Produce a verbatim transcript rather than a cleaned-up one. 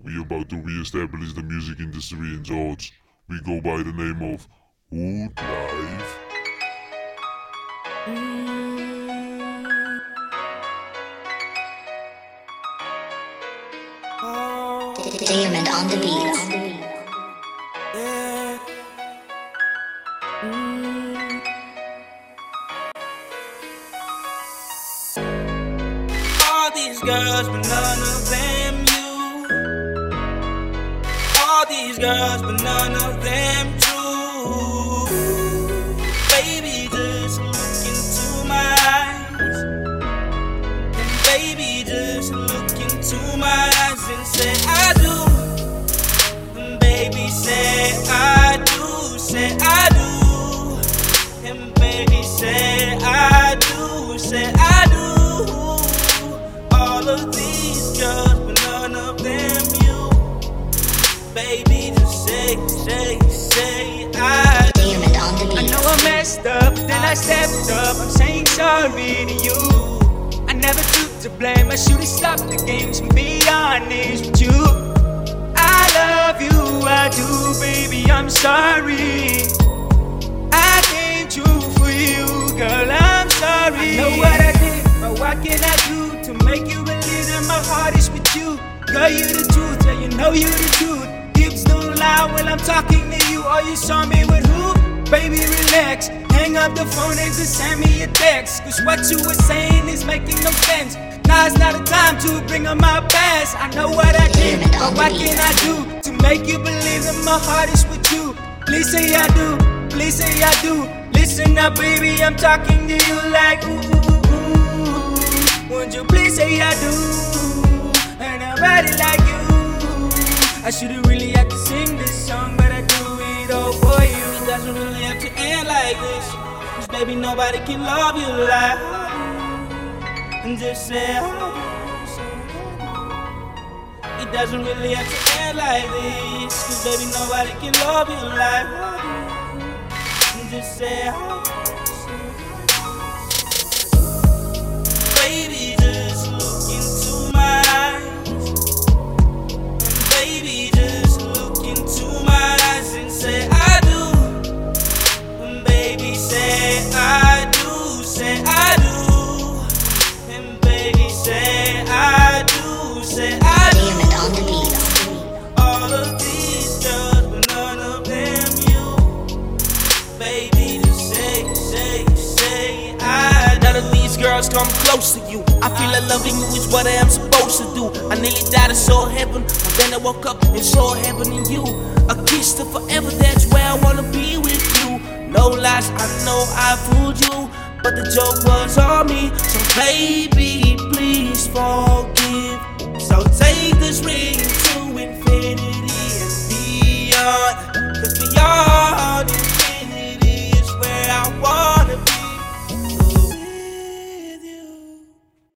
We about to re-establish the music industry in George. We go by the name of Hood Life. Diamond on the beat. Yeah. Mm. All these girls, but none of them you. All these girls, but none of them true. Baby, just look into my eyes. And baby, just look into my eyes and say I do. And baby, say I do. Say I do. And baby, say I do. Say I do. All of these girls, but none of them you. Baby, just say, say, say I do. Diamond on the beat. I know I messed up, then I stepped up. I'm saying sorry to you. I never took to blame. I should've stopped the games and be honest with you. I love you, I do, baby. I'm sorry. I came true for you, girl. I'm sorry. I know what I did, but what can I do to make you believe that my heart is with you? Girl, you the truth, yeah, you know you the truth. Hips don't lie when I'm talking to you. Oh, you saw me with who? Baby, relax. Hang up the phone and just send me a text. Cause what you were saying is making no sense. Now's not a time to bring up my past. I know what I did, but what can I do to make you believe that my heart is with you? Please say I do, please say I do. Listen up, baby, I'm talking to you like ooh, ooh, ooh. Won't you please say I do? And I'm ready like you. I should've really had to sing this song, but I do it all for you. It doesn't really have to end like this. Cause baby, nobody can love you like and just say oh. It doesn't really have to end like this. Cause baby, nobody can love you like and just say oh. Baby, just look into my eyes. And baby, just look into my eyes and say I do. And baby, say I do. Say I do. And baby, say I do. Say I do. Diamond on the beat. All of these girls, but none of them you. Baby, just say, say, say I do. None of these girls come close to you. I feel like loving you is what I am supposed to do. I nearly died and saw heaven, but then I woke up and saw heaven in you. A kiss to forever, that's where I wanna be with you. No lies, I know I fooled you, but the joke was on me. So baby, please forgive